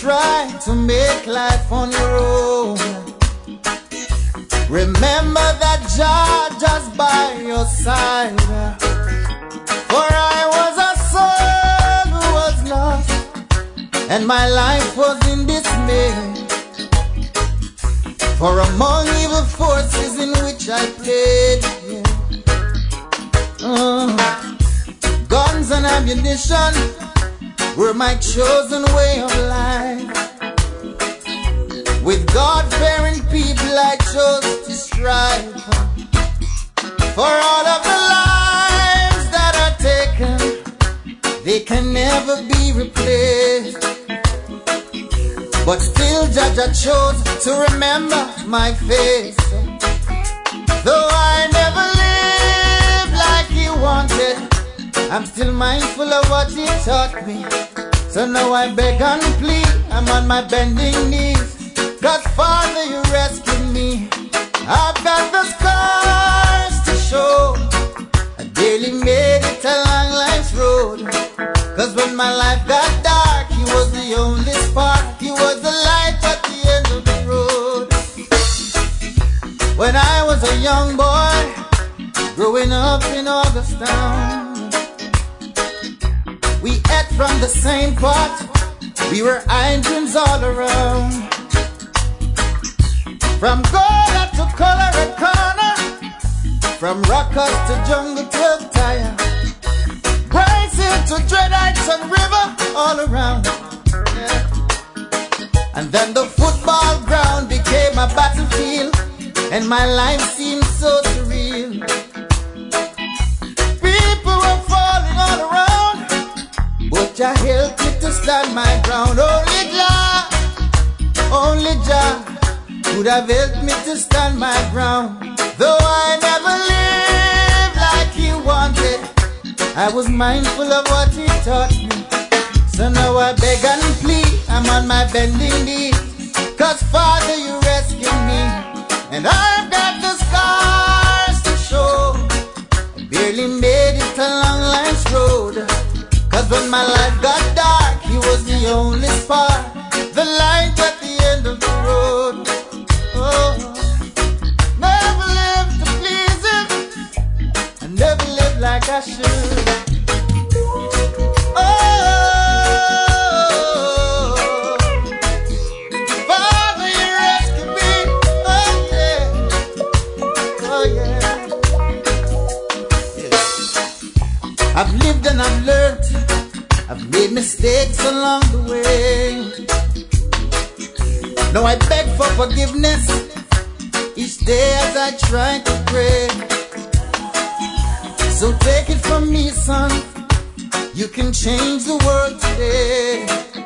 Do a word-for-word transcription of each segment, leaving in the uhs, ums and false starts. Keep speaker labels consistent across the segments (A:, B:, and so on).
A: try to make life on your own, remember that Jah just by your side. For I was a soul who was lost, and my life was in dismay. For among evil forces in which I played, yeah. uh, guns and ammunition were my chosen way of life. With God-fearing people I chose to strive. For all of the lives that are taken, they can never be replaced. But still Jah chose to remember my face. Though I never lived like he wanted, I'm still mindful of what he taught me. So now I beg and plead, I'm on my bending knees. God, Father, you rescued me. I've got the scars to show. I daily made it along life's road. Cause when my life got dark, he was the only spark. He was the light at the end of the road. When I was a young boy, growing up in Augustown, we ate from the same pot. We were Indians all around. From Gola to Colorado Corner, from Rockers to Jungle to Tire, Bryce Hill to Dreadites and River, all around. Yeah. And then the football ground became a battlefield, and my life seemed so surreal. People were falling all around, but Jah helped me to stand my ground. Only Jah, only Jah could have helped me to stand my ground. Though I never lived like he wanted, I was mindful of what he taught me. So now I beg and plead, I'm on my bending knees. Cause Father, you rescued me, and I've got the scars to show. I barely made it along life's road. Cause when my life got dark, he was the only spark, the light at the end of the road. Oh, never lived to please him, I never lived like I should. Oh, Father, you rescued me. Oh yeah, oh yeah, yeah. I've lived and I've learned, I've made mistakes along the way. Now I beg for forgiveness each day as I try to pray. So take it from me, son, you can change the world today.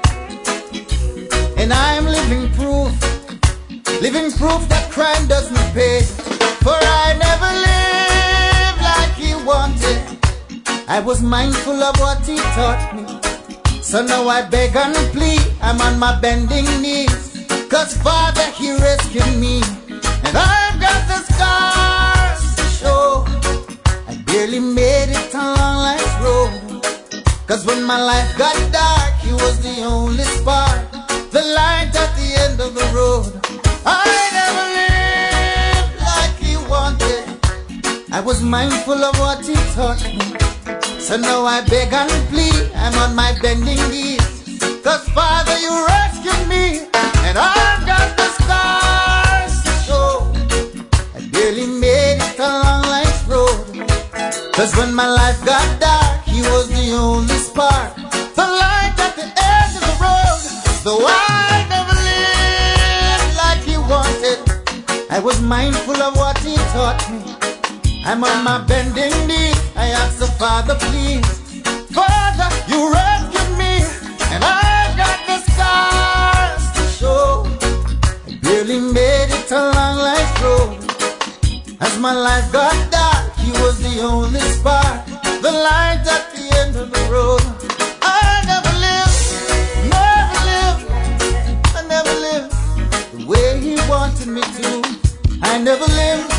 A: And I'm living proof, living proof that crime doesn't pay. For I never lived like he wanted, I was mindful of what he taught me. So now I beg and plead, I'm on my bending knees. Cause Father, he rescued me, and I've got the scars to show. I barely made it along life's road. Cause when my life got dark, he was the only spark, the light at the end of the road. I never lived like he wanted, I was mindful of what he taught me. So now I beg and plead, I'm on my bending knees. Cause Father, you rescued me, and I've got the scars to show. I barely made it along life's road. Cause when my life got dark, he was the only spark, the light at the edge of the road. Though I never lived like he wanted, I was mindful of what he taught me. I'm on my bending knees, I ask the Father, please. Father, you rescued me, and I've got the scars to show. I barely made it along life's road. As my life got dark, he was the only spark, the light at the end of the road. I never lived, never lived, I never lived the way he wanted me to. I never lived